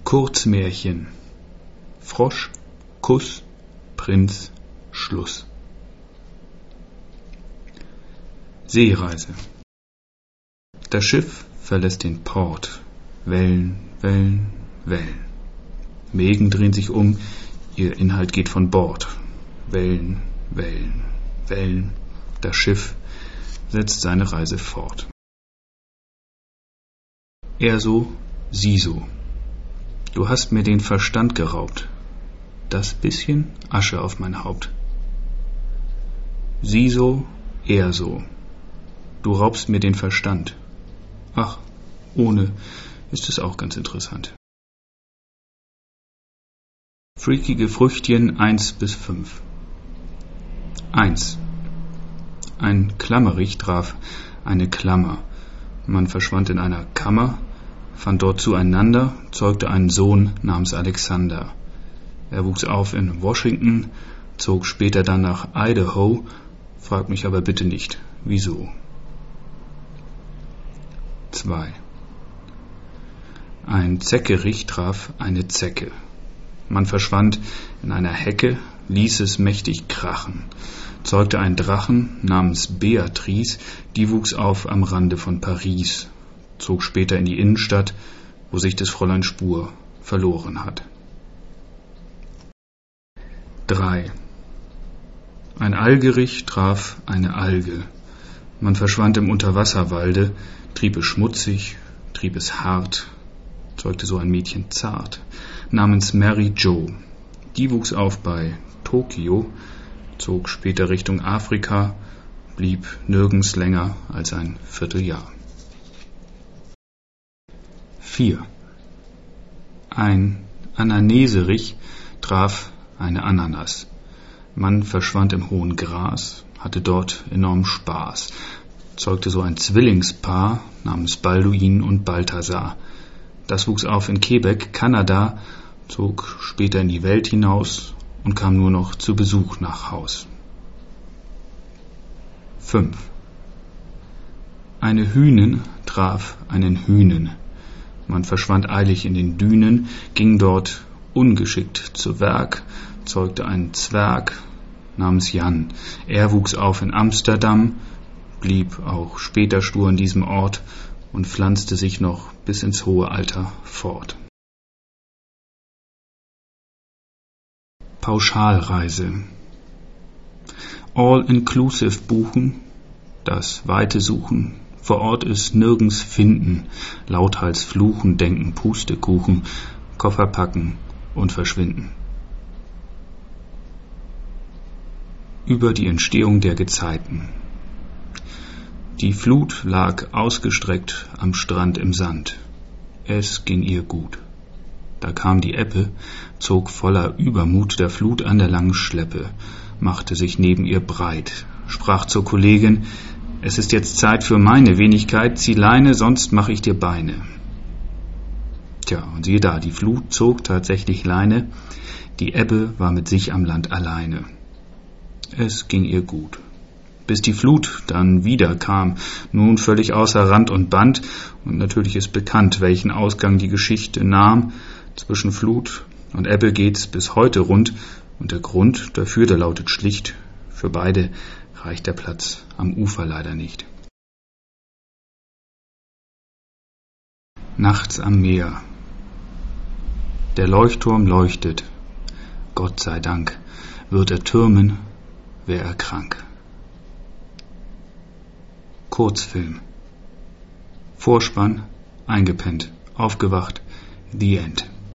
Kurzmärchen. Frosch, Kuss, Prinz, Schluss. Seereise. Das Schiff verlässt den Port. Wellen, Wellen, Wellen. Mägen drehen sich um, ihr Inhalt geht von Bord. Wellen, Wellen, Wellen. Das Schiff setzt seine Reise fort. Er so, sie so. Du hast mir den Verstand geraubt. Das bisschen Asche auf mein Haupt. Sie so, er so. Du raubst mir den Verstand. Ach, ohne ist es auch ganz interessant. Freakige Früchtchen 1 bis 5. 1. Ein Klammerich traf eine Klammer. Man verschwand in einer Kammer, fand dort zueinander, zeugte einen Sohn namens Alexander. Er wuchs auf in Washington, zog später dann nach Idaho, frag mich aber bitte nicht, wieso. 2. Ein Zeckerich traf eine Zecke. Man verschwand in einer Hecke, ließ es mächtig krachen, zeugte einen Drachen namens Beatrice, die wuchs auf am Rande von Paris, zog später in die Innenstadt, wo sich des Fräulein Spur verloren hat. 3. Ein Algerich traf eine Alge. Man verschwand im Unterwasserwalde, trieb es schmutzig, trieb es hart, zeugte so ein Mädchen zart, namens Mary Jo. Die wuchs auf bei Tokio, zog später Richtung Afrika, blieb nirgends länger als ein Vierteljahr. 4. Ein Ananeserich traf eine Ananas. Man verschwand im hohen Gras, hatte dort enormen Spaß, zeugte so ein Zwillingspaar namens Balduin und Balthasar. Das wuchs auf in Quebec, Kanada, zog später in die Welt hinaus und kam nur noch zu Besuch nach Haus. 5. Eine Hünin traf einen Hünen. Man verschwand eilig in den Dünen, ging dort ungeschickt zu Werk, zeugte einen Zwerg namens Jan. Er wuchs auf in Amsterdam, blieb auch später stur an diesem Ort und pflanzte sich noch bis ins hohe Alter fort. Pauschalreise. All-inclusive buchen, das Weite suchen, vor Ort ist nirgends finden, lauthals fluchen, denken, Pustekuchen, Koffer packen und verschwinden. Über die Entstehung der Gezeiten. Die Flut lag ausgestreckt am Strand im Sand. Es ging ihr gut. Da kam die Ebbe, zog voller Übermut der Flut an der langen Schleppe, machte sich neben ihr breit, sprach zur Kollegin: Es ist jetzt Zeit für meine Wenigkeit, zieh Leine, sonst mach ich dir Beine. Tja, und siehe da, die Flut zog tatsächlich Leine, die Ebbe war mit sich am Land alleine. Es ging ihr gut. Bis die Flut dann wieder kam, nun völlig außer Rand und Band, und natürlich ist bekannt, welchen Ausgang die Geschichte nahm. Zwischen Flut und Ebbe geht's bis heute rund, und der Grund dafür, der lautet schlicht: Für beide reicht der Platz am Ufer leider nicht. Nachts am Meer. Der Leuchtturm leuchtet. Gott sei Dank, wird er türmen, wär er krank. Kurzfilm. Vorspann, eingepennt, aufgewacht, The End.